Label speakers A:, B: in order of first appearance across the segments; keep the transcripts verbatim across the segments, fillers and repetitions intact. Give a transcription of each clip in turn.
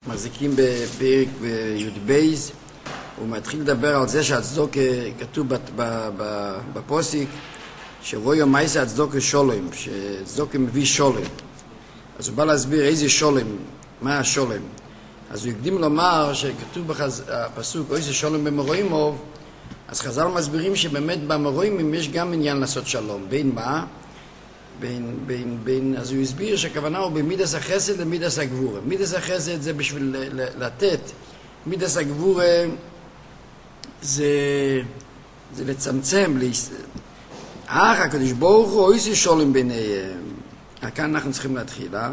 A: מחזיקים בפרק בי"ב, הוא מתחיל לדבר על זה שהצדוק כתוב בפוסק שבו יום מעשה הצדוק שולם, שהצדוק מביא שולם. אז הוא בא להסביר איזה שולם, מה השולם. אז הוא הקדים לומר שכתוב בפסוק איזה שולם במרוימו, אז חז"ל מסבירים שבאמת במרוימים יש גם עניין לעשות שלום. בין מה? בין, בין, בין, אז הוא הסביר שהכוונה הוא במידס החסד למידס הגבורה. מידס החסד זה בשביל לתת, מידס הגבורה זה, זה לצמצם, אך הקדוש ברוך הוא איזה שולם ביניהם. כאן אנחנו צריכים להתחיל, אה?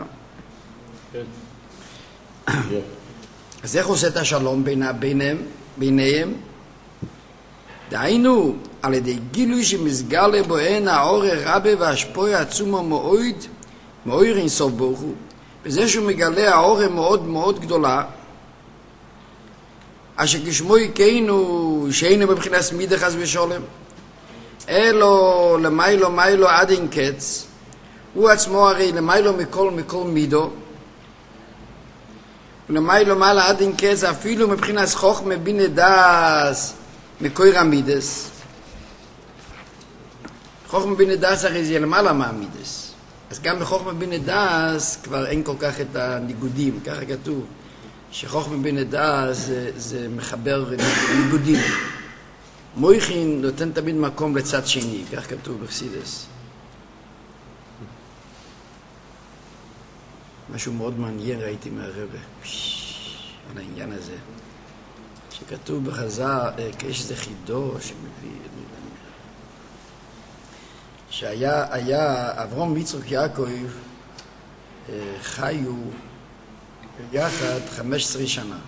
A: כן. אז איך הוא עושה את השלום ביניהם? ביניהם? דהיינו, על ידי גילוי שמסגלה בו אין האור הרבה והשפוע עצומו מאוד, מאור אינסוף ברוך הוא. בזה שהוא מגלה האור מאוד מאוד גדולה, אשר כשמו יקיינו, שאינו בבחינת מידה חס ושולם, אלו למיילו מיילו עד אין קץ, הוא עצמו הרי למיילו מכל מכל מידו, ולמיילו מעלה עד אין קץ, אפילו מבחינת חוכמה בינה דאס, מקויר המידס. חוכמה בינה דאס הרי זה למעלה מהמידס. אז גם בחוכמה בינה דאס כבר אין כל כך את הניגודים. ככה כתוב שחוכמה בינה דאס זה, זה מחבר ניגודים. מויכין נותן תמיד מקום לצד שני. כך כתוב בחסידס. משהו מאוד מעניין ראיתי מהרבא על העניין הזה. שכתוב בחז"ל, יש איזה חידוש שמביא, שהיה היה אברהם יצחק יעקב חיו יחד חמש עשרה שנה.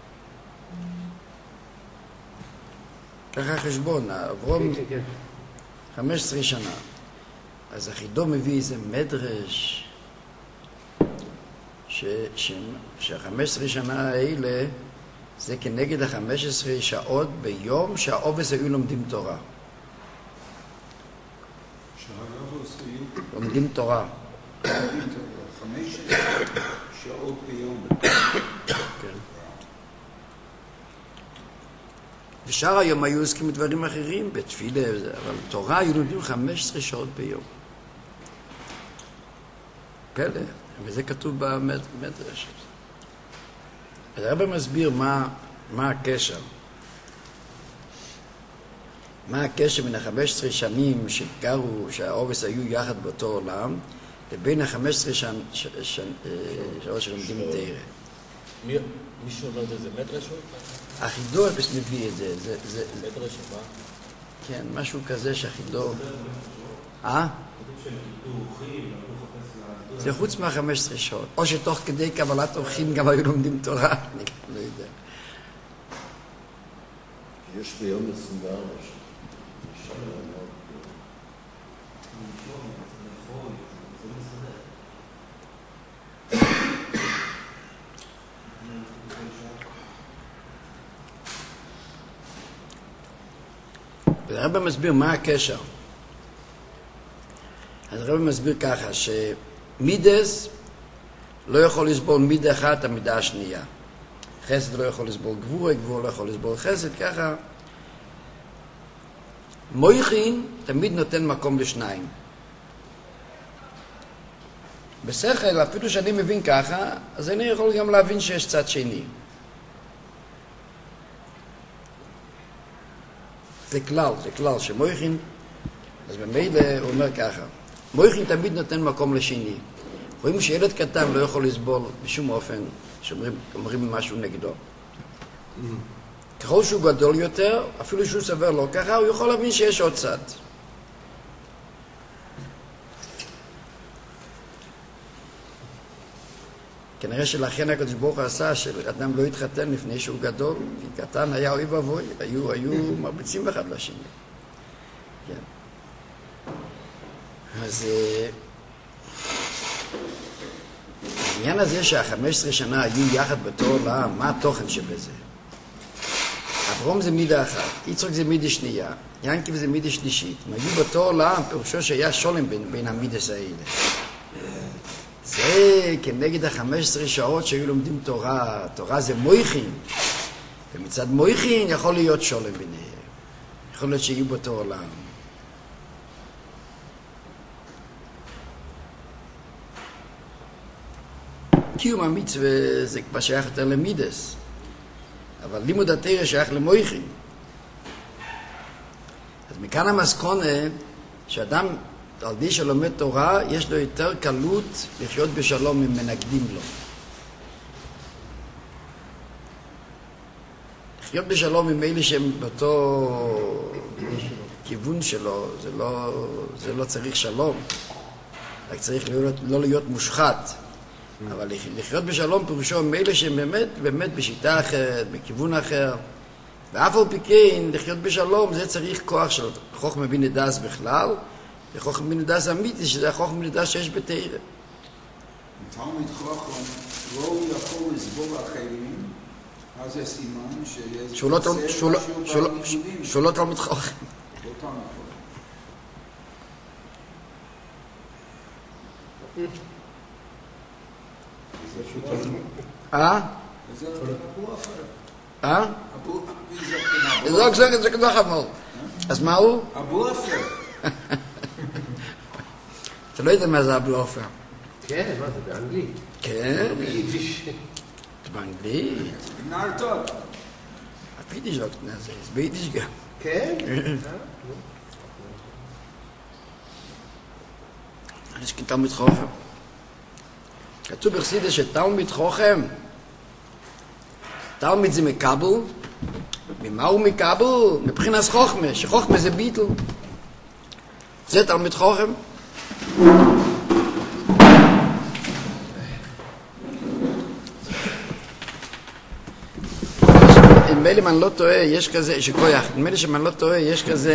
A: ככה חשבון, אברהם חמש עשרה שנה. אז החידוש מביא איזה מדרש ש, ש, שהחמש עשרה שנה האלה זה כנגד החמש עשרה שעות ביום שהעובס היו לומדים תורה. לומדים תורה.
B: חמש שעות ביום.
A: כן. ושאר היום היו עוסקים בדברים אחרים, בתפילה, אבל תורה היו לומדים חמש עשרה שעות ביום. פלא, וזה כתוב במדרש. אז הרב מסביר מה, מה הקשר. מה הקשר בין ה-חמש עשרה שנים שגרו, שהעובס היו יחד באותו עולם, לבין ה-חמש עשרה שעות שלומדים תורה.
C: מישהו אומר את זה מדרש?
A: החידוש מביא את זה.
C: מדרש מה?
A: כן, משהו כזה שהחידוש... אה? זה חוץ מה-חמש עשרה שעות. או שתוך כדי קבלת אורחים גם היו לומדים תורה, אני לא יודע.
D: יש ביום עשרים וארבע שעות.
A: הרב מסביר מה הקשר. אז הרב מסביר ככה, שמידס לא יכול לסבול מידה אחת, המידה השנייה. חסד לא יכול לסבול גבורה, גבורה לא יכול לסבול חסד, ככה. מויכין תמיד נותן מקום לשניים. בשכל, אפילו שאני מבין ככה, אז אני יכול גם להבין שיש צד שני. זה כלל, זה כלל, שמויכין, אז במילא הוא אומר ככה, מויכין תמיד נותן מקום לשני. רואים שילד קטן לא יכול לסבול בשום אופן, שאומרים משהו נגדו. ככל שהוא גדול יותר, אפילו שהוא סבר לו ככה, הוא יכול להבין שיש עוד צד. כנראה שלכן הקדוש ברוך הוא עשה שאדם לא יתחתן לפני שהוא גדול, כי קטן היה אוי ואבוי, היו, היו מרביצים אחד לשני. כן. אז העניין הזה שהחמש עשרה שנה היו יחד באותו עולם, מה התוכן שבזה? אברהם זה מידה אחת, יצחק זה מידה שנייה, ינקב זה מידה שלישית. הם היו באותו עולם, פירושו שהיה שולם בין, בין המידס האלה. זה כנגד החמש עשרה שעות שהיו לומדים תורה. תורה זה מויכין. ומצד מויכין יכול להיות שולם ביניהם. יכול להיות שיהיו באותו עולם. קיום המצווה זה כבר שייך יותר למידס. אבל לימוד התורה שייך למויכין. אז מכאן המסקונה שאדם על די שלומד תורה יש לו יותר קלות לחיות בשלום אם מנגדים לו. לחיות בשלום עם אלה שהם באותו כיוון שלו, זה לא, זה לא צריך שלום, רק צריך להיות, לא להיות מושחת. אבל לחיות בשלום פירושו עם אלה שהם באמת, באמת בשיטה אחרת, בכיוון אחר. ואף על פי כן, לחיות בשלום זה צריך כוח של חוכמה בינה דאס בכלל, וחוכמה בינה דאס אמיתי, שזה החוכמה בינה דאס שיש בתורה.
B: תלמיד חכם לא יכול לסבור אחרים, אז זה סימן שיש...
A: שהוא לא תלמיד חכם.
B: לא תלמיד חכם.
A: אה?
B: זה אבו אפר.
A: אה?
B: אבו...
A: זה רק זה כדוח חמור. אז מה הוא?
B: אבו אפר.
A: אתה לא יודע מה זה אבו אפר.
E: כן, מה זה באנגלית?
A: כן.
E: ביידיש.
A: באנגלית.
B: נער טוב.
A: ביידיש לא קטנה זה, זה ביידיש גם.
E: כן?
A: יש כאן תלמיד חכם. כתוב בחסידות שתלמיד חכם, תלמיד זה מקבל, ממה הוא מקבל? מבחינת חוכמה, שחוכמה זה ביטל. זה תלמיד חכם. נדמה לי אם אני לא טועה, יש כזה, שכוייך, נדמה לי שאם אני לא טועה, יש כזה,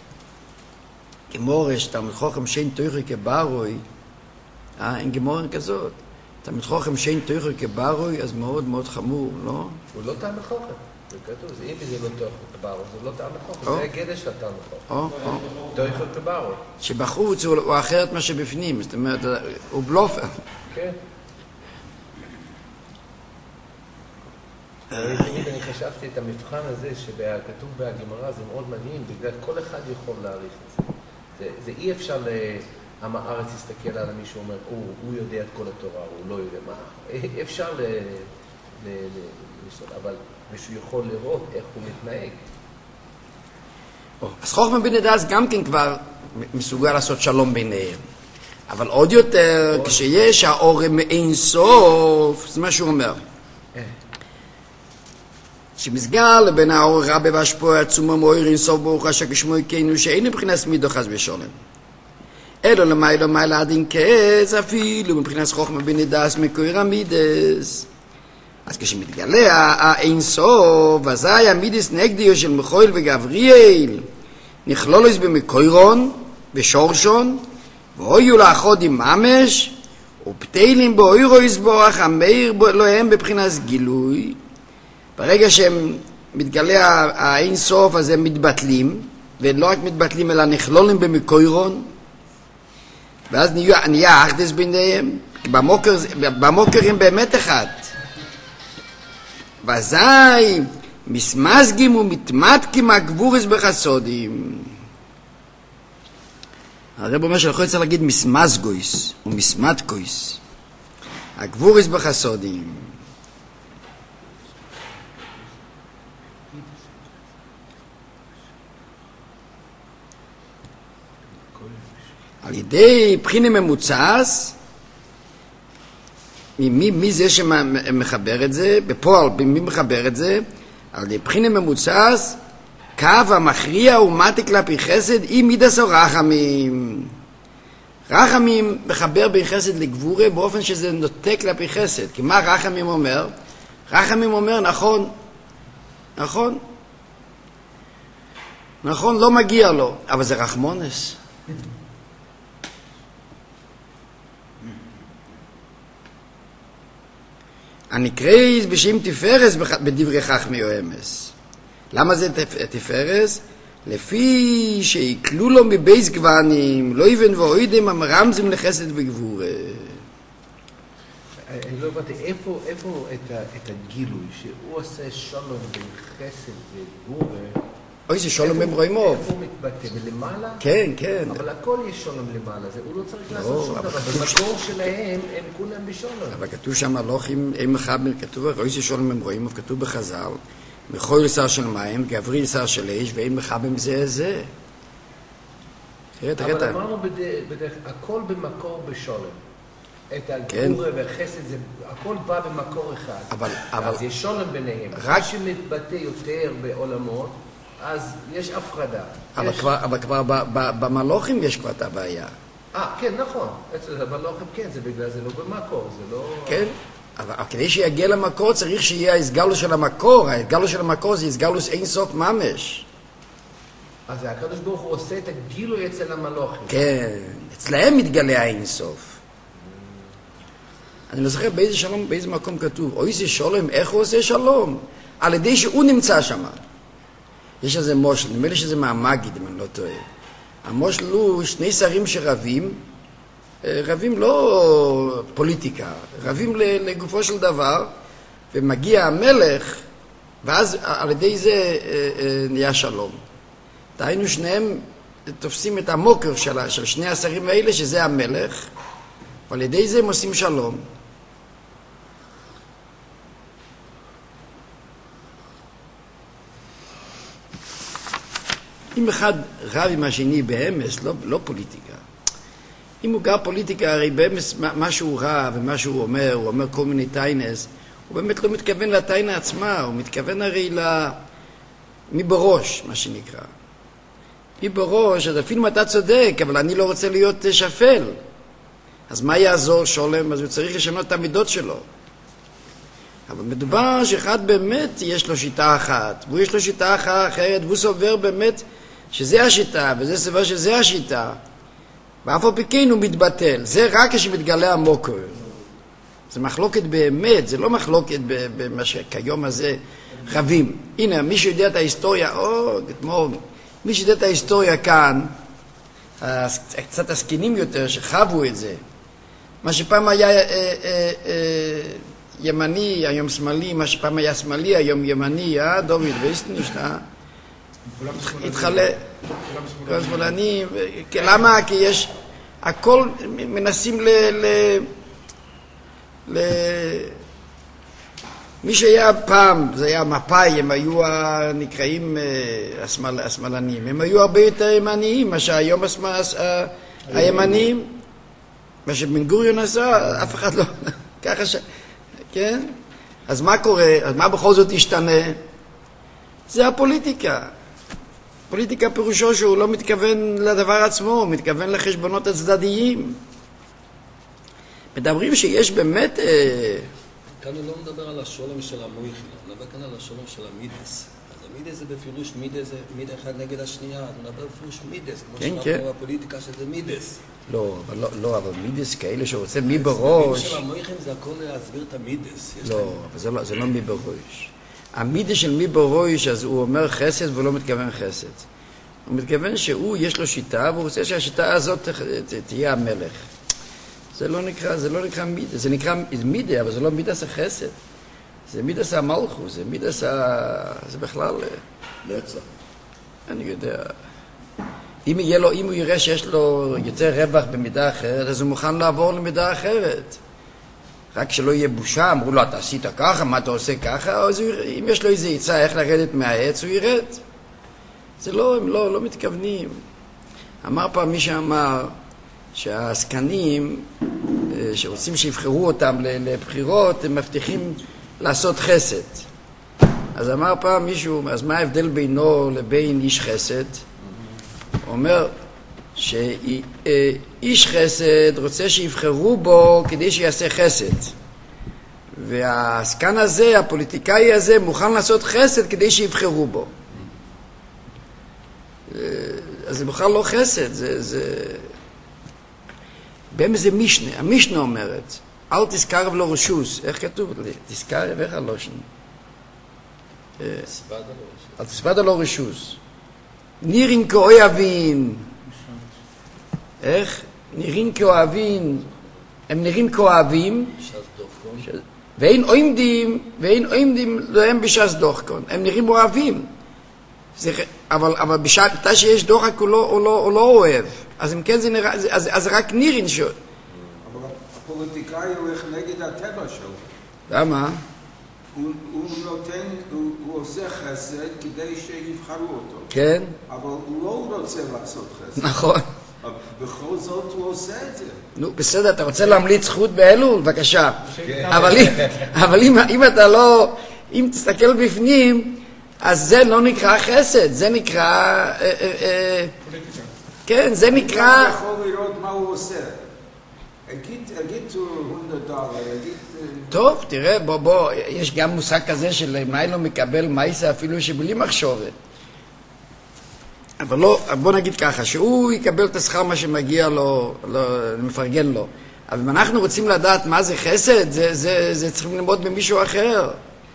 A: גמורה, שתלמיד חכם שאין תורה כברוי, אה, אין גמורה כזאת. תלמיד חכם שאין תורה כברוי, אז מאוד מאוד חמור, לא?
E: הוא לא תלמיד חכם. זה כתוב, אם זה לא תורה כברוי, זה לא תלמיד חכם. זה הגדר של התלמיד חכם.
A: או, או.
E: תורה כברוי.
A: שבחוץ הוא אחרת מה שבפנים, זאת אומרת, הוא בלופר.
E: כן. תמיד אני חשבתי את המבחן הזה שכתוב בהגמרא, זה מאוד מדהים, בגלל כל אחד יכול להעריך את זה. זה אי אפשר לעם הארץ להסתכל על מי שאומר, הוא יודע את כל התורה, הוא לא יודע מה. אפשר לשאול, אבל מישהו יכול לראות איך הוא מתנהג.
A: אז חוכמה בינה דאס גם כן כבר מסוגל לעשות שלום ביניהם. אבל עוד יותר, כשיש האור מאין סוף, זה מה שהוא אומר. שמסגר לבין האור רבה והשפוע עצומה מאור אין סוף ברוך השם כשמו יקנו שאין מבחינת מידו חס ושולם. אלו למיילו מיילה עדין כעץ אפילו מבחינת חוכמה בינה דאס מקויר המידס. אז כשמתגלה האין סוף, אזי המידס נגדיו של מיכאל וגבריאל נכלול איז במקוירון ושורשון ואויו לאחוד עם ממש ופתילים באוירו יסבורך המאיר להם בבחינת גילוי. ברגע שהם מתגלה האין סוף, אז הם מתבטלים, ולא רק מתבטלים, אלא נכלולים במקוירון, ואז נהיה, נהיה אחדס ביניהם, במוקר, במוקר הם באמת אחד. ואזי מסמסגים ומתמתקים הגבורס בחסודים. הרב אומר שלכו צריך להגיד מסמסגויס ומסמתקויס. הגבורס בחסודים. על ידי בחינה ממוצס, מי, מי זה שמחבר את זה? בפועל, מי מחבר את זה? על ידי בחינה ממוצס, קו המכריע ומתי כלפי חסד עם מידס או רחמים. רחמים מחבר בין חסד לגבורה באופן שזה נוטה כלפי חסד. כי מה רחמים אומר? רחמים אומר, נכון, נכון, נכון, לא מגיע לו, אבל זה רחמונס. הנקרא בשם תפארס בדברי חכמי או אמס. למה זה תפארס? לפי שיקלו לו מבייס גוונים, לא יבן ואוידם המרמזים לחסד וגבורה.
E: אני לא הבנתי, איפה, איפה את, ה, את הגילוי שהוא עושה שלום בין חסד וגבורה?
A: אוי, זה שלום במרוימוב.
E: איפה הוא מתבטא? ולמעלה?
A: כן, כן.
E: אבל הכל יש שלום למעלה, זה, הוא לא צריך
A: לא,
E: לעשות שום
A: אבל
E: דבר.
A: כתוב
E: במקור שלהם הם כולם בשלום.
A: אבל כתוב שם הלוכים, הם מחבר, כתוב, אוי, זה שלום במרוימוב, כתוב בחז"ל, מחול שר של מים, גבריל שר של אש, ואין מחבר זה זה.
E: אבל אמרנו בדרך, הכל במקור בשלום. את הגבורה והחסד, זה, הכל בא במקור אחד.
A: אבל, אבל...
E: אז יש שולם ביניהם.
A: רק...
E: מה שמתבטא יותר בעולמות, אז יש הפרדה.
A: אבל,
E: יש...
A: כבר, אבל כבר ב, ב, במלוכים יש כבר את הבעיה.
E: אה, כן, נכון. אצל המלוכים כן, זה בגלל זה לא במקור, זה לא...
A: כן, אבל כדי שיגיע למקור צריך שיהיה הסגלוס של המקור. הסגלוס של המקור זה הסגלוס אין סוף ממש.
E: אז הקדוש ברוך הוא עושה את הגילוי אצל המלוכים.
A: כן, אצלהם מתגלה האין סוף. אני לא זוכר באיזה שלום, באיזה מקום כתוב, אוי זה שלום, איך הוא עושה שלום? על ידי שהוא נמצא שם. יש איזה מושל, נדמה לי שזה מהמגיד, אם אני לא טועה. המושל הוא שני שרים שרבים, רבים לא פוליטיקה, רבים לגופו של דבר, ומגיע המלך, ואז על ידי זה נהיה שלום. דהיינו שניהם תופסים את המוקר של, של שני השרים האלה, שזה המלך, ועל ידי זה הם עושים שלום. אם אחד רב עם השני באמס, לא, לא פוליטיקה. אם הוא גר פוליטיקה, הרי באמס מה שהוא רב ומה שהוא אומר, הוא אומר כל מיני טיינס, הוא באמת לא מתכוון לטיינה עצמה, הוא מתכוון הרי ל... מי בראש, מה שנקרא. מי בראש, אז אפילו אתה צודק, אבל אני לא רוצה להיות שפל. אז מה יעזור שולם? אז הוא צריך לשנות את המידות שלו. אבל מדובר שאחד באמת יש לו שיטה אחת, והוא יש לו שיטה אחרת, והוא סובר באמת שזה השיטה, וזה סובר שזה השיטה. ואף על פי כן הוא מתבטל. זה רק כשמתגלה המוקר. זה מחלוקת באמת, זה לא מחלוקת במה שכיום הזה חווים. הנה, מי שיודע את ההיסטוריה, או, כמו, מי שיודע את ההיסטוריה כאן, קצת הסקינים יותר שחוו את זה. מה שפעם היה אה, אה, אה, ימני, היום שמאלי, מה שפעם היה שמאלי, היום ימני, אה, דוד ויסטנישט, אה? התחלה, כולם שמאלנים. למה? כי יש, הכל מנסים ל... ל, ל מי שהיה פעם, זה היה מפאי, הם היו הנקראים השמאל, השמאלנים, הם היו הרבה יותר ימניים, מה שהיום השמאל, הימניים, מה שבן גוריון עשה, אף אחד לא, ככה ש... כן? אז מה קורה? אז מה בכל זאת ישתנה? זה הפוליטיקה. פוליטיקה פירושו שהוא לא מתכוון לדבר עצמו, הוא מתכוון לחשבונות הצדדיים. מדברים שיש באמת...
C: כאן הוא לא מדבר על השולם של המויכין, הוא מדבר כאן על השולם של המידס. אז המידס זה בפירוש מידס, זה מידה אחד נגד השנייה, הוא מדבר בפירוש מידס, כמו
A: כן,
C: שאנחנו
A: כן.
C: בפוליטיקה שזה מידס.
A: לא, אבל לא, לא, אבל מידס כאלה שרוצה מי בראש...
C: של המויכין זה הכל להסביר את המידס.
A: לא, אבל זה לא, זה לא מי בראש. המידס של מי בראש, אז הוא אומר חסד והוא לא מתכוון חסד. הוא מתכוון שהוא, יש לו שיטה, והוא רוצה שהשיטה הזאת תהיה המלך. זה לא נקרא, זה לא נקרא מידה, זה נקרא מידה, אבל זה לא מידס החסד. זה מידס המלכות, זה מידס ה... זה בכלל...
D: נצח.
A: אני יודע. אם יהיה לו, אם הוא יראה שיש לו יותר רווח במידה אחרת, אז הוא מוכן לעבור למידה אחרת. רק שלא יהיה בושה, אמרו לו, אתה עשית ככה, מה אתה עושה ככה? אז הוא, אם יש לו איזו עצה איך לרדת מהעץ, הוא ירד. זה לא, הם לא, לא מתכוונים. אמר פעם מי שאמר, שהעסקנים שרוצים שיבחרו אותם לבחירות, הם מבטיחים לעשות חסד. אז אמר פעם מישהו, אז מה ההבדל בינו לבין איש חסד? הוא אומר שאיש חסד רוצה שיבחרו בו כדי שיעשה חסד. והעסקן הזה, הפוליטיקאי הזה, מוכן לעשות חסד כדי שיבחרו בו. אז זה בכלל לא חסד, זה... זה... בהם זה מישנה, המשנה אומרת, אל תזכרב לו רשוס, איך כתוב? תזכרב, איך הלושן? אל תסבד לו רשוס. נירין כאוהבין. איך? נירין כאוהבין. הם נראים כאוהבים. ש... ואין עומדים, ואין עומדים להם בשעת דוחקון. הם נראים אוהבים. זה... אבל, אבל בשעת שיש דוחק הוא לא, הוא לא, הוא לא אוהב. אז אם כן זה נראה, אז, אז רק נראים ש...
B: אבל הפוליטיקאי הולך נגד הטבע שלו.
A: למה?
B: הוא, הוא נותן, הוא, הוא עושה חסד כדי שיבחרו אותו.
A: כן.
B: אבל הוא לא רוצה לעשות חסד.
A: נכון.
B: בכל זאת הוא עושה את זה.
A: נו, בסדר, אתה רוצה להמליץ זכות באלול? בבקשה. אבל, אם, אבל אם, אם אתה לא, אם תסתכל בפנים, אז זה לא נקרא חסד, זה נקרא... אה, אה, אה, כן, זה נקרא...
B: אתה יכול לראות מה הוא עושה. אגיד מאה דולר, אגיד...
A: טוב, תראה, בוא, בוא, יש גם מושג כזה של מה לא מקבל מייסה אפילו שבלי מחשובת. אבל לא, בוא נגיד ככה, שהוא יקבל את השכר מה שמגיע לו, לא, מפרגן לו. אבל אם אנחנו רוצים לדעת מה זה חסד, זה, זה, זה צריכים ללמוד במישהו אחר.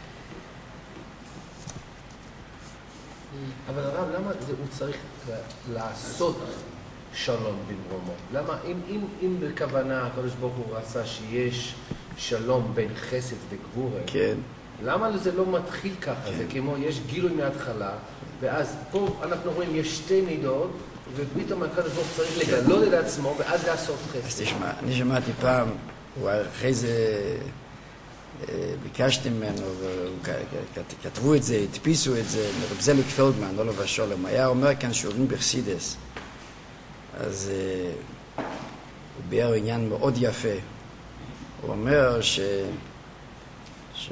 E: אבל הרב, למה זה, הוא צריך לעשות שלום במרומו? למה, אם, אם, אם בכוונה הקדוש ברוך הוא רצה שיש שלום בין חסד וגבורה,
A: כן.
E: למה זה לא מתחיל ככה? כן. זה כמו, יש גילוי מההתחלה, ואז פה אנחנו רואים, יש שתי מידות, ופתאום הקדוש ברוך הוא צריך לגלות את עצמו, ואז לעשות חסד. אז
A: תשמע, אני שמעתי פעם, הוא אחרי זה ביקשתי ממנו, וכתבו את זה, הדפיסו את זה, מרב זליק פלדמן, לא לבא שולם, היה אומר כאן שיעורים בחסידס, אז הוא ביאר עניין מאוד יפה. הוא אומר ש... ש...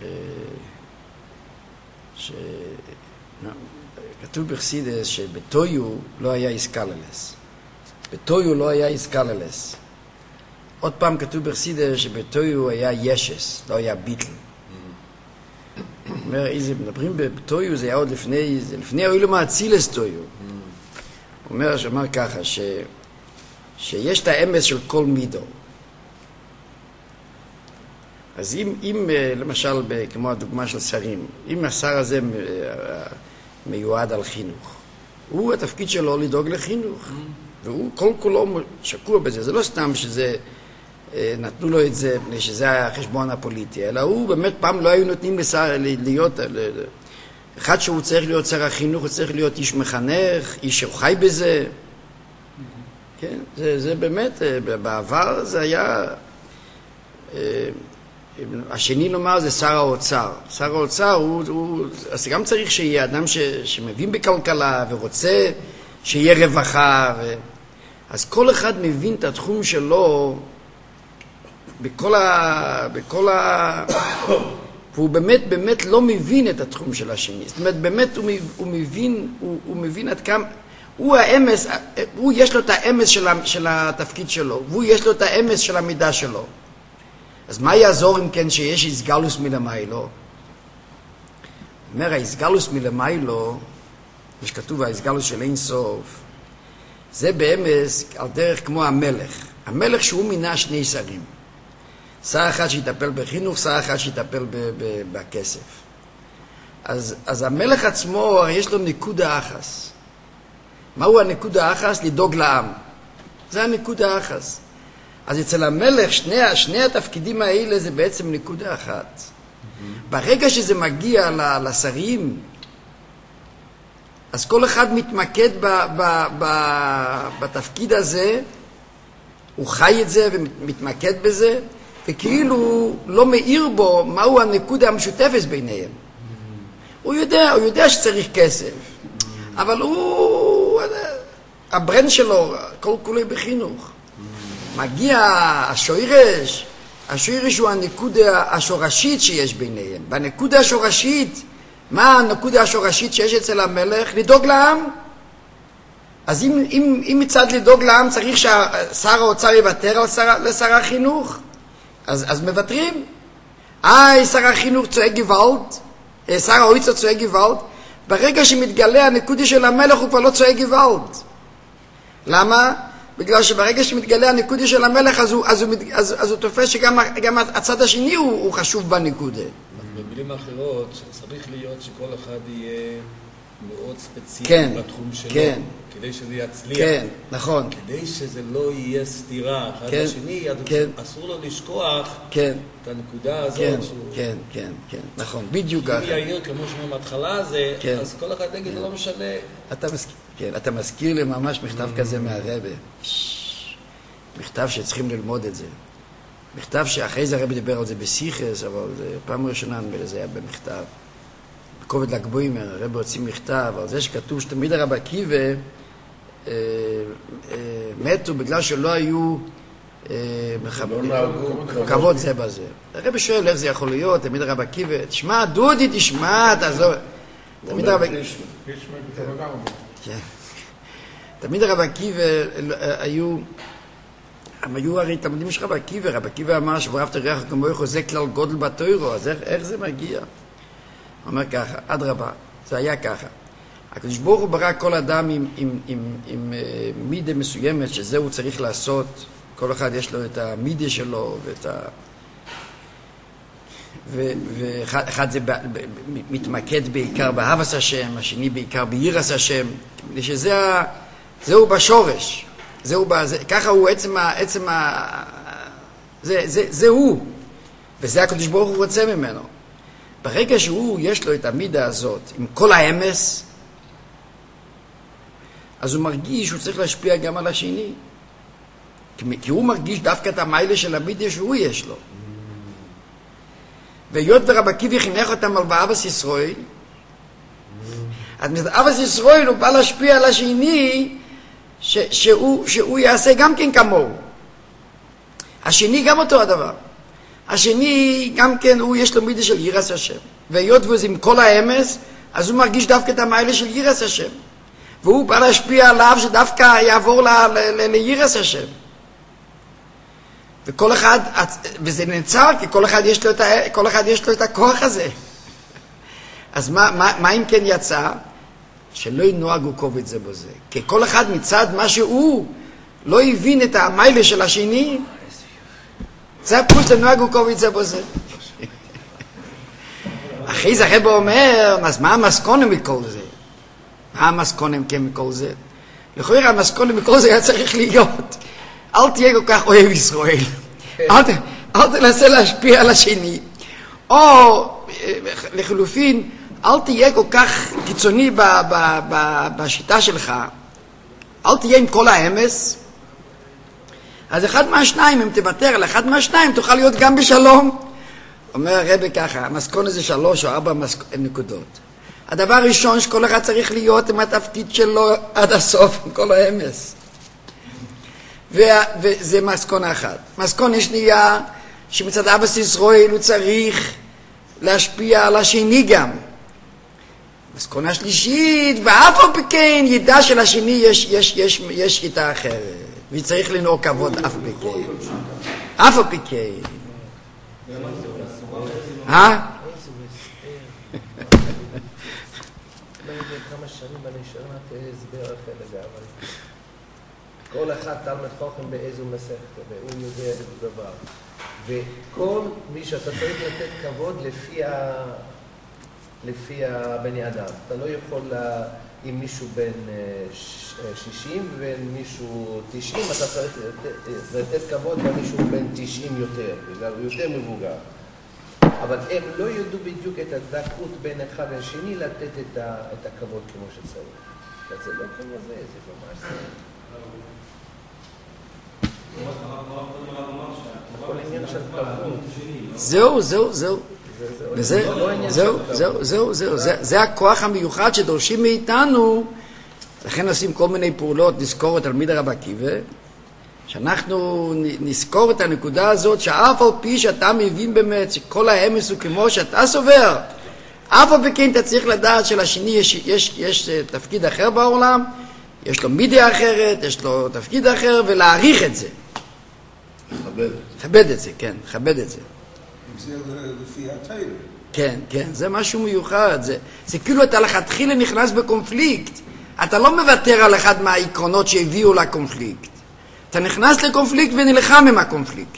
A: ש... כתוב בחסידס שבתויו לא היה איסקללס. בתויו לא היה איסקללס. עוד פעם כתוב בחסידס שבתויו היה ישס, לא היה ביטל. הוא אומר, איזה מדברים בתויו, זה היה עוד לפני, זה לפני אוילו מאצילס תויו. הוא אומר, שאמר ככה, ש... שיש את האמס של כל מידו. אז אם, אם למשל, כמו הדוגמה של שרים, אם השר הזה מיועד על חינוך, הוא התפקיד שלו לדאוג לחינוך, והוא כל כולו שקוע בזה. זה לא סתם שזה, נתנו לו את זה, שזה החשבון הפוליטי, אלא הוא באמת פעם לא היו נותנים לשר להיות, אחד שהוא צריך להיות שר החינוך, הוא צריך להיות איש מחנך, איש שחי בזה. כן, זה, זה באמת, בעבר זה היה... השני נאמר זה שר האוצר. שר האוצר הוא, הוא אז גם צריך שיהיה אדם ש, שמבין בכלכלה ורוצה שיהיה רווחה. ו... אז כל אחד מבין את התחום שלו בכל ה... בכל ה... והוא באמת באמת לא מבין את התחום של השני. זאת אומרת, באמת הוא, הוא מבין, הוא, הוא מבין עד כמה... הוא האמס, הוא יש לו את האמס של, ה, של התפקיד שלו, והוא יש לו את האמס של המידה שלו. אז מה יעזור אם כן שיש איסגלוס מלמיילו? אומר, האיסגלוס מלמיילו, מה שכתוב, האיסגלוס של אין סוף, זה באמס על דרך כמו המלך. המלך שהוא מינה שני שרים. שר אחד שיטפל בחינוך, שר אחד שיטפל ב- ב- בכסף. אז, אז המלך עצמו, יש לו ניקוד האחס. מהו הניקוד האחס? לדאוג לעם. זה הניקוד האחס. אז אצל המלך, שני, שני התפקידים האלה זה בעצם נקודה אחת. Mm-hmm. ברגע שזה מגיע לשרים, אז כל אחד מתמקד ב, ב, ב, בתפקיד הזה, הוא חי את זה ומתמקד בזה, וכאילו לא מאיר בו מהו הנקודה המשותפת ביניהם. Mm-hmm. הוא יודע, הוא יודע שצריך כסף, mm-hmm. אבל הוא, הברנד שלו, כל כולי בחינוך. מגיע השורש, השורש הוא הנקודה השורשית שיש ביניהם. בנקודה השורשית, מה הנקודה השורשית שיש אצל המלך? לדאוג לעם. אז אם, אם, אם מצד לדאוג לעם צריך ששר האוצר יוותר על שר, לשר החינוך, אז, אז מבטרים. אה, שר החינוך צועק גוואלד, שר האוצר צועק גוואלד, ברגע שמתגלה הנקודה של המלך הוא כבר לא צועק גוואלד. למה? בגלל שברגע שמתגלה הנקודה של המלך, אז הוא, אז הוא, אז, אז הוא תופס שגם גם הצד השני הוא, הוא חשוב בנקודה.
C: במילים אחרות, צריך להיות שכל אחד יהיה מאוד ספציפי
A: כן,
C: בתחום שלו,
A: כן.
C: כדי שזה יצליח.
A: כן, נכון.
C: כדי שזה לא יהיה סתירה אחד
A: כן,
C: לשני, אז
A: כן.
C: אסור לו לשכוח
A: כן,
C: את הנקודה הזאת.
A: כן,
C: שהוא...
A: כן, כן, כן, נכון, בדיוק
C: אם
A: ככה.
C: יאיר כמו שמההתחלה זה,
A: כן.
C: אז כל אחד יגיד, זה לא משנה.
A: אתה מזכיר, כן, אתה מזכיר לי ממש מכתב כזה מהרבא. מכתב שצריכים ללמוד את זה. מכתב שאחרי זה הרבא דיבר על זה בסיכס, אבל זה פעם ראשונה זה היה במכתב. בכובד ל"ג בעומר, הרבא הוציא מכתב על זה שכתוב שתמיד הרב עקיבא אה, אה, מתו בגלל שלא היו אה, מחברים, כבוד זה בזה. הרבא שואל איך זה יכול להיות, תמיד הרב עקיבא, תשמע דודי, תשמע, תעזור. תמיד הרב עקיבא... כן. תמיד הרב עקיבא היו... הם היו הרי תלמידים של רב עקיבא, רב עקיבא אמר שבראבת רעך כמוך זה כלל גודל בתורה, אז איך, איך זה מגיע? הוא אומר ככה, אדרבה, זה היה ככה. הקדוש ברוך הוא ברא כל אדם עם, עם, עם, עם uh, מידה מסוימת, שזה הוא צריך לעשות, כל אחד יש לו את המידה שלו, ואת ה... ו, ואחד אחד זה ב, ב, מתמקד בעיקר באהבת השם, השני בעיקר ביראת השם, שזה ה, זהו בשורש. זהו, זה, ככה הוא עצם ה... עצם ה זה, זה, זה הוא. וזה הקדוש ברוך הוא רוצה ממנו. ברגע שהוא, יש לו את המידה הזאת, עם כל האמס, אז הוא מרגיש שהוא צריך להשפיע גם על השני. כי, כי הוא מרגיש דווקא את המיילה של המידה שהוא יש לו. והיות ורב עקיבא חינך אותם על באבס ישראל, אז באבס ישראל הוא בא להשפיע על השני, ש, שהוא, שהוא יעשה גם כן כמוהו. השני גם אותו הדבר. השני גם כן, הוא יש לו מידה של יראת השם. והיות וזה עם כל האמס, אז הוא מרגיש דווקא את המיילה של יראת השם. והוא בא להשפיע עליו שדווקא יעבור ליראת השם. וכל אחד, וזה נעצר, כי כל אחד יש לו את, כל אחד יש לו את הכוח הזה. אז מה, מה, מה אם כן יצא? שלא ינוהגו כובד זה בזה. כי כל אחד מצד מה שהוא לא הבין את המיילה של השני, זה הפרוש לנוהגו כובד זה בזה. אחרי זה הרב אומר, אז מה המסקונה מכל זה? מה המסקונה כן מכל זה? לכאורה המסקונה מכל זה היה צריך להיות, אל תהיה כל כך אוהב ישראל. אל, אל תנסה להשפיע על השני. או לחלופין, אל תהיה כל כך קיצוני ב, ב, ב, בשיטה שלך. אל תהיה עם כל האמס. אז אחד מהשניים, אם תוותר על אחד מהשניים, תוכל להיות גם בשלום. אומר הרב ככה, המסקונה זה שלוש או ארבע מסק... נקודות. הדבר הראשון שכל אחד צריך להיות עם התפקיד שלו עד הסוף, עם כל האמס. וה... וזה מסקונה אחת. מסקונה שנייה, שמצד אבס ישראל הוא צריך להשפיע על השני גם. מסקונה שלישית, ואף על פי כן ידע של השני יש, יש, יש, יש שיטה אחרת. וצריך לנהוג כבוד אף פי כן. אף על פי כן. אה?
E: כמה שנים אני שמעתי הסבר אחר לגמרי. כל אחד תלמיד חכם באיזו מסכת, והוא יודע איזה דבר. וכל מי שאתה צריך לתת כבוד לפי ה... לפי הבני אדם. אתה לא יכול לה... עם מישהו בין שישים ומישהו תשעים, אתה צריך לתת כבוד למישהו בין תשעים יותר, בגלל הוא יותר מבוגר. אבל הם לא ידעו בדיוק את הדקות בין אחד לשני לתת את, ה... את הכבוד כמו שצריך. זה לא כמו זה, זה ממש זה. כל עניין של כבוד.
A: זהו, זהו, זהו. וזה, זהו, זהו, זהו, זהו, זה הכוח המיוחד שדורשים מאיתנו, לכן עושים כל מיני פעולות, נזכור את תלמיד הרב עקיבא, שאנחנו נזכור את הנקודה הזאת, שאף על פי שאתה מבין באמת שכל האמס הוא כמו שאתה סובר, אף על פי כן אתה צריך לדעת שלשני יש, יש, יש תפקיד אחר בעולם, יש לו מידה אחרת, יש לו תפקיד אחר, ולהעריך את זה.
D: לכבד.
A: לכבד את זה, כן, לכבד את זה.
B: זה לפי התורה.
A: כן, כן, זה משהו מיוחד. זה, זה כאילו אתה לכתחילה נכנס בקונפליקט. אתה לא מוותר על אחד מהעקרונות שהביאו לקונפליקט. אתה נכנס לקונפליקט ונלחם עם הקונפליקט.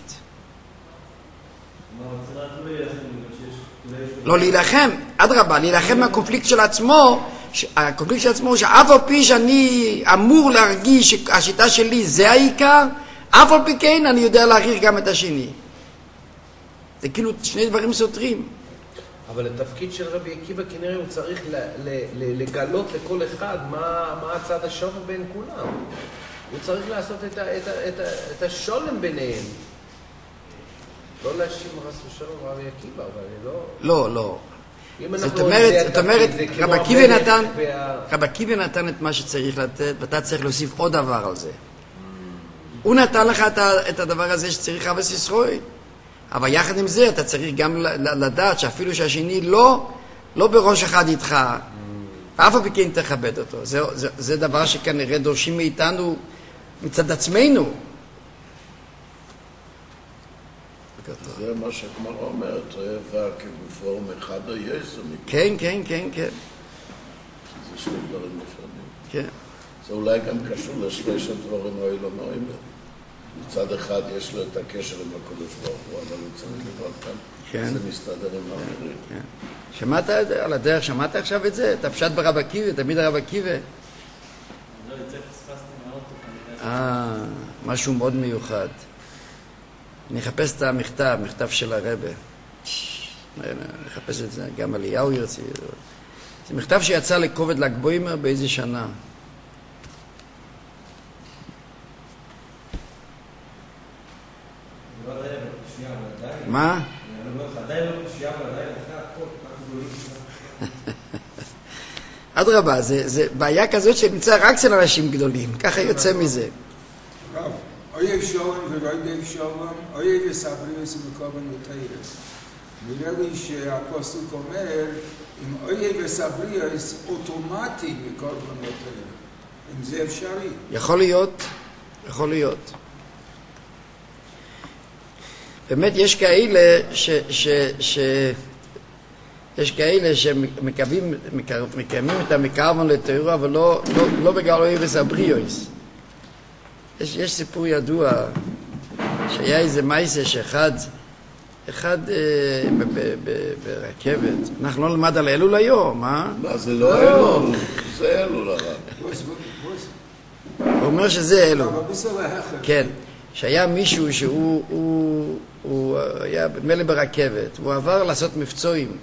A: לא להילחם, אדרבה, להילחם מהקונפליקט של עצמו, הקונפליקט של עצמו הוא שאף על פי שאני אמור להרגיש שהשיטה שלי זה העיקר, אף על פי כן אני יודע להעריך גם את השני. זה כאילו שני דברים סותרים.
E: אבל התפקיד של רבי עקיבא כנראה הוא צריך ל- ל- ל- לגלות לכל אחד מה, מה הצד השווה בין כולם. הוא צריך לעשות את, ה- את, ה- את, ה- את השולם ביניהם. לא להאשים חס ושלום רבי עקיבא, אבל אני לא...
A: לא, לא.
E: אם
A: זאת
E: אנחנו
A: אומרת,
E: יודעים
A: זאת אומרת,
E: זה כמו
A: רבי עקיבא
E: המלך
A: נתן,
E: וה-
A: רבי עקיבא נתן את מה שצריך לתת, ואתה צריך להוסיף עוד דבר על זה. הוא נתן לך את ה- את הדבר הזה שצריך אבס ישראל. אבל יחד עם זה אתה צריך גם ל- ל- לדעת שאפילו שהשני לא, לא בראש אחד איתך, אף על פי כן תכבד אותו. זה, זה, זה דבר שכנראה דורשים מאיתנו מצד עצמנו.
D: זה מה שהגמרא אומרת, ראה כגופו אחד היסו.
A: כן, כן, כן, כן.
D: זה שני דברים נפרדים.
A: כן.
D: זה אולי גם קשור לשלוש הדברים האלו נועים. מצד אחד יש לו את הקשר עם הקדוש ברוך הוא, אבל הוא צריך לראות כאן.
A: כן.
D: זה מסתדר עם האחרים.
A: כן. שמעת את זה? על הדרך, שמעת עכשיו את זה? אתה פשט ברב עקיבא, תמיד הרב עקיבא.
F: לא, את זה פספסתי מהאוטו כנראה.
A: אה, משהו מאוד מיוחד. אני אחפש את המכתב, מכתב של הרבה. אני אחפש את זה, גם אליהו ירצי. זה מכתב שיצא לכובד ל"ג בעומר באיזה שנה. מה?
F: אני אומר לך, עדיין לא קושייה, אבל עדיין אחרי הכל, אנחנו גדולים.
A: אדרבה, זה, זה בעיה כזאת שנמצא רק אצל אנשים גדולים, ככה יוצא מזה.
B: רב, אויב שולם ורוידב שולם, אויב וסבריוס ומקובן ותאירס. נראה לי שהפוסק אומר, אם אויב וסבריוס אוטומטי מקובן ותאירס. אם זה אפשרי.
A: יכול להיות, יכול להיות. באמת יש כאלה ש... ש, ש יש כאלה שמקיימים מקיימים את המקרבן לתורה, אבל לא, לא, לא בגלל אויבס הבריאוס. יש, יש סיפור ידוע שהיה איזה מייסה שאחד אחד אה, ב, ב, ב, ברכבת. אנחנו לא נלמד על אלול היום, אה?
D: מה, זה לא אלול, זה אלול הרב.
A: הוא אומר שזה אלול.
B: אבל בסדר אחר.
A: כן, שהיה מישהו שהוא הוא, הוא היה מלא ברכבת, הוא עבר לעשות מבצועים.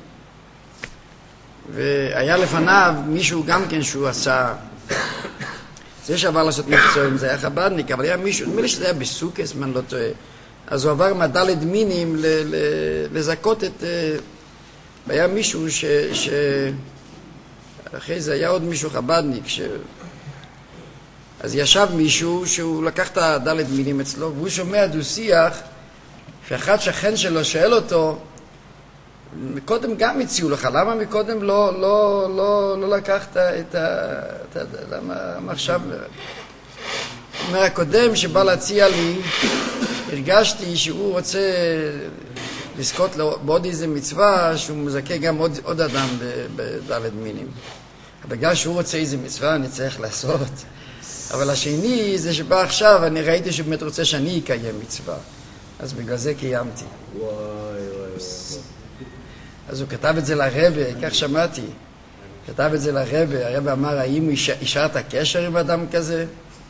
A: והיה לפניו מישהו גם כן שהוא עשה, זה שעבר לעשות מבצועים, זה היה חבדניק, אבל היה מישהו, נדמה לי שזה היה בסוכס, אם אני לא טועה, אז הוא עבר מדלת מינים ל, ל, לזכות את, היה מישהו ש, ש... אחרי זה היה עוד מישהו חבדניק, ש... אז ישב מישהו שהוא לקח את הדלת מינים אצלו, והוא שומע דו שיח, שאחד שכן שלו שואל אותו, מקודם גם הציעו לך, למה מקודם לא, לא, לא, לא לקחת את ה... את ה למה, למה עכשיו... אומר הקודם שבא להציע לי, הרגשתי שהוא רוצה לזכות בעוד איזה מצווה, שהוא מזכה גם עוד, עוד אדם בדלת מינים. בגלל שהוא רוצה איזה מצווה, אני צריך לעשות. אבל השני זה שבא עכשיו, אני ראיתי שבאמת רוצה שאני אקיים מצווה. אז בגלל זה קיימתי.
E: וואי וואי וואי.
A: אז הוא כתב את זה לרבה, כך שמעתי. כתב את זה לרבה, הרבה אמר, האם השארת קשר עם אדם כזה?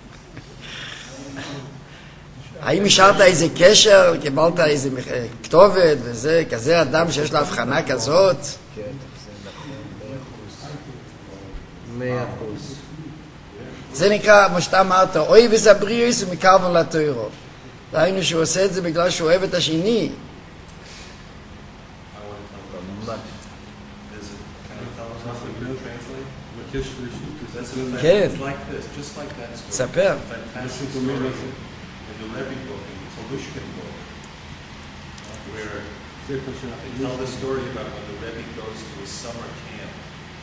A: האם השארת איזה קשר, קיבלת איזה כתובת וזה, כזה אדם שיש לה הבחנה כזאת?
E: כן, זה נכון, מאה אחוז. מאה אחוז.
A: זה נקרא, מה שאתה אמרת, אוי וסבריוס ומקרבן לתוירו. ראינו שהוא עושה את זה בגלל שהוא אוהב את השני. כן, ספר.
G: They tell the story about when the Rebbe goes to his summer camp.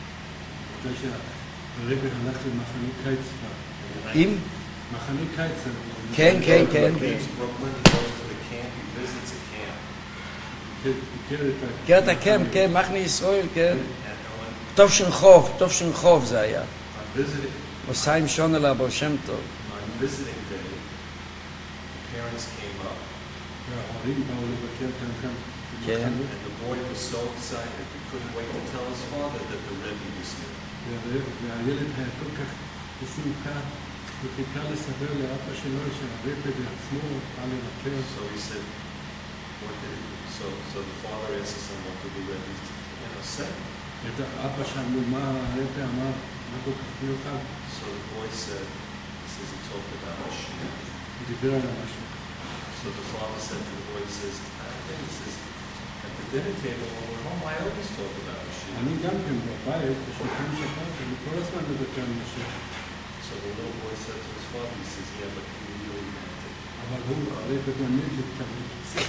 H: הרבי הלך למחנה קיץ.
A: אם?
H: מחנה קיץ.
A: כן, כן, כן.
G: He leaves Brooklyn, he goes to the camp, he visits a camp.
A: כן, אתה כן, כן, מחנה ישראל, כן.
G: And when,
A: טוב שנחוב, טוב שנחוב זה היה.
G: on visiting,
A: עושה עם שון אלה בר שם טוב.
G: on visiting day, the parents came up,
H: ההורים באו לבקר כאן כאן.
A: כן.
G: and the boy was so excited he couldn't wait to tell his father that the Rebbe was here.
H: והילד היה כל כך בשמחה, וחיכה לספר לאבא שלו שהרפא בעצמו בא לבקר.
G: So he said, what did he, so, so the father asked his son, what did the Rebbe, you know, say?
H: את האבא שאלנו מה הרפא אמר, מה כל כך מיוחד.
G: So the boy said, he says he talked about Mashiach.
H: הוא דיבר על משהו.
G: So the father said to the boy, he says, he says, at the dinner table when we're home, I always talk about Mashiach.
H: אני גם כן בבית, בשולחן שבת, אני כל הזמן מדבר על משיח.
G: So the little boy said to his father, he says, yeah, but he really meant it.
H: אבל הוא הרפא באמת מתכוון.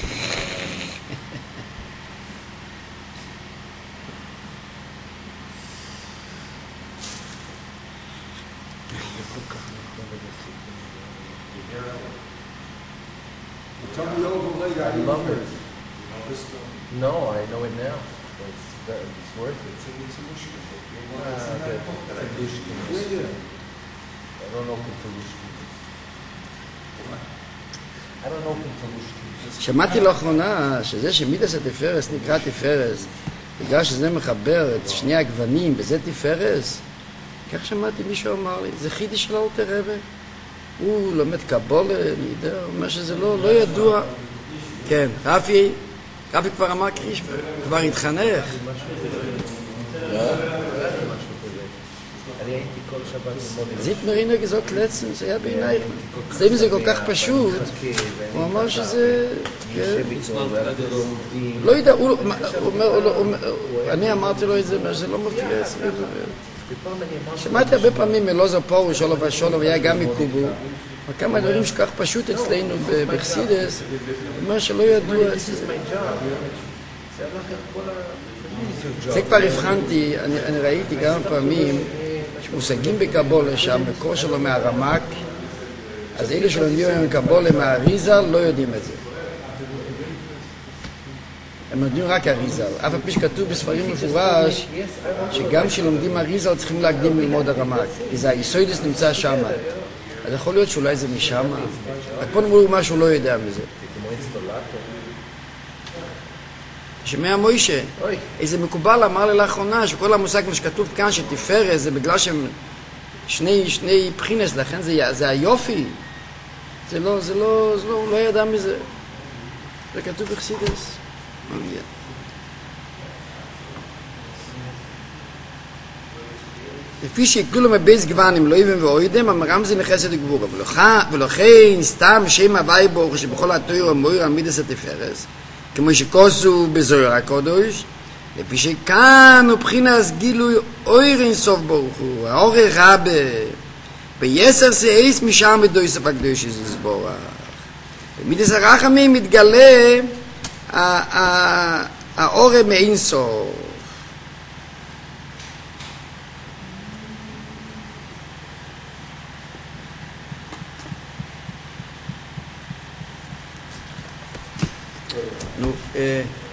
G: You hear that?
B: Tell me over later. I
E: I love it.
G: You know this story?
E: No, I know it now. It's, very- it's worth it.
G: It's a, it's a Mushkin book. You know,
E: Ah,
G: it's in
E: good.
G: that book that I gave you.
E: Pelushkin.
B: Yeah,
E: I don't know Pelushkin. I don't know Pelushkin.
A: שמעתי לאחרונה שזה שמידס התפארס נקרא תפארס בגלל שזה מחבר את שני הגוונים וזה תפארס. כך שמעתי, מישהו אמר לי, זה חידוש של אלתר רבי. הוא לומד קבולה, אני יודע, הוא אומר שזה לא, לא ידוע. כן, רפי, רפי כבר אמר קריש, כבר התחנך.
E: אני הייתי כל שבת ללמוד עם
A: זית מרינה גזוק לצן, זה היה בעינייך. זה אם זה כל כך פשוט, הוא אמר שזה... כן. לא יודע, הוא הוא אומר, הוא לא- הוא אומר- אני אמרתי לו את זה, אבל זה לא מופיע אצלי. שמעתי הרבה פעמים מלוזו פורוש, שולו ושולו, היה גם מקובו, אבל כמה דברים שכך פשוט אצלנו ב- בחסידס, הוא אומר שלא ידוע אצלי. זה כבר הבחנתי, אני, אני ראיתי כמה פעמים שמושגים בקבולה שהמקור שלו מהרמק, אז אלה שלומדים היום קבולה מהאריזל לא יודעים את זה. הם יודעים רק אריזל, אף על פי שכתוב בספרים מפורש שגם כשלומדים אריזל צריכים להקדים ללמוד הרמק, כי זה היסוידס נמצא שם. אז יכול להיות שאולי זה משם, רק פה נאמרו משהו לא יודע מזה. שמע מוישה, איזה מקובל אמר לי לאחרונה שכל המושג שכתוב כאן שתפארס זה בגלל שהם שני, שני בחינס, לכן זה, זה היופי. זה לא, זה לא, זה לא, הוא לא ידע מזה. זה כתוב בחסידס. מעניין. לפי שכלו מבייס גוונים לא איבם ואוידם, אמרם זה נחסד גבורה. ולכן סתם שם הווי ברוך שבכל התויר המויר עמידס התפארס, כמו שכוסו בזויר הקודש, לפי שכאן הוא בחינס גילוי אויר אינסוף ברוך הוא, האור רבה, ביסר סעיס משם בדויסף הקדוש יסבורך. במידס הרחמים מתגלה האור מאינסוף. נו, אה...